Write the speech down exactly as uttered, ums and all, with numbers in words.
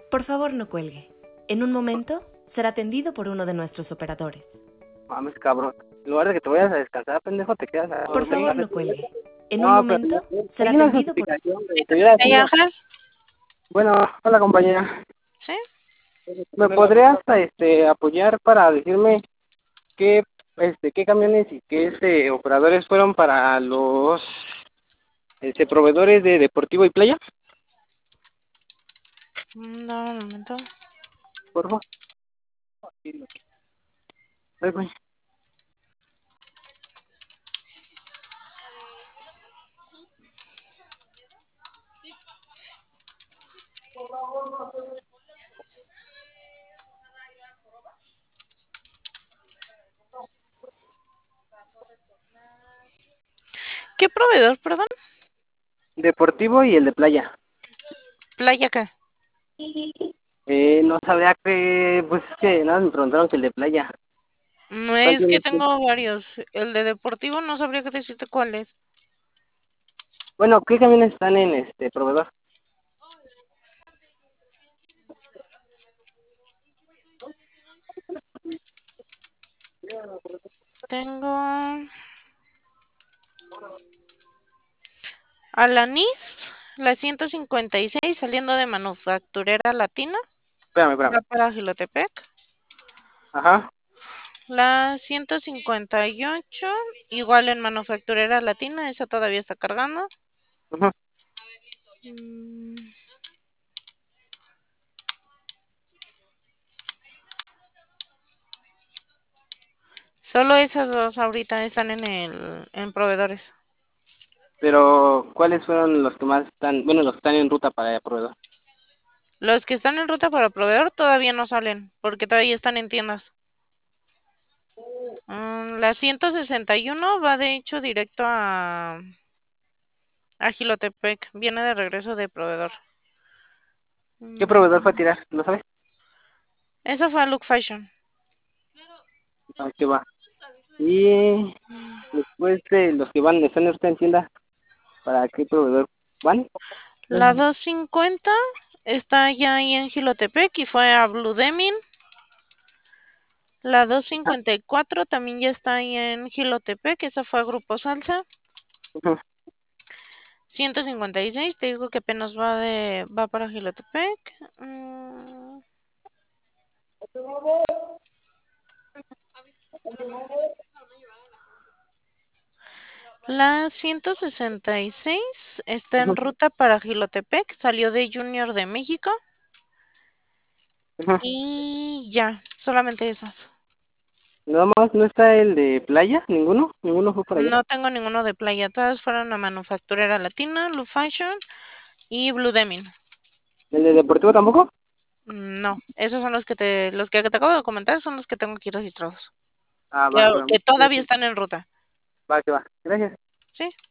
Por favor, no cuelgue. En un momento será atendido por uno de nuestros operadores. Mames, cabrón. En lugar de que te vayas a descansar, pendejo, te quedas a... Por favor, no cuelgue. En un No, pero momento no, será hay una atendido por... justificación, güey. Te hubiera Hey, sido... Ángel. Bueno, hola, compañera. ¿Sí? ¿Me podrías este, apoyar para decirme qué, este, qué camiones y qué este, operadores fueron para los este, proveedores de Deportivo y Playa? No, un momento. Por favor. Ay, güey. ¿Qué proveedor, perdón? Deportivo y el de Playa. ¿Playa qué? Eh, no sabría que, pues es que nada, me preguntaron que el de Playa. No, ¿Cuál es que tienes tú? tengo varios. El de Deportivo no sabría qué decirte cuál es. Bueno, ¿qué camiones están en este proveedor? Tengo Alanis, la ciento cincuenta y seis saliendo de Manufacturera Latina. Espérame, Va espérame. para Gilotepec. Ajá. La ciento cincuenta y ocho, igual en Manufacturera Latina, esa todavía está cargando. Ujú. Mm, Solo esas dos ahorita están en el en proveedores. Pero, ¿cuáles fueron los que más están, bueno, los que están en ruta para el proveedor? Los que están en ruta para proveedor todavía no salen, porque todavía están en tiendas. Mm, la ciento sesenta y uno va de hecho directo a, a Gilotepec, viene de regreso de proveedor. ¿Qué proveedor fue a Mm, tirar? ¿Lo sabes? Esa fue a Look Fashion. Ah, qué va. Y después de los que van, están ahorita en tienda, ¿para qué proveedor van? La doscientos cincuenta está ya ahí en Gilotepec y fue a Blue Demon. La doscientos cincuenta y cuatro también ya está ahí en Gilotepec, esa fue a Grupo Salsa. Ujú. ciento cincuenta y seis, te digo que apenas va de va para Gilotepec. Mm, La ciento sesenta y seis está en Ujú. ruta para Gilotepec, salió de Junior de México Ujú. y ya, solamente esas. Nada más, ¿no está el de Playa? ¿Ninguno? ¿Ninguno fue para allá? No tengo ninguno de playa, todas fueron a Manufacturera Latina, Blue Fashion y Blue Demon. ¿El de Deportivo tampoco? No, esos son los que te los que te acabo de comentar son los que tengo aquí registrados, Ah, que, va, que va. que Muchas todavía gracias. están en ruta. Va, que va. Gracias. ¿Sí?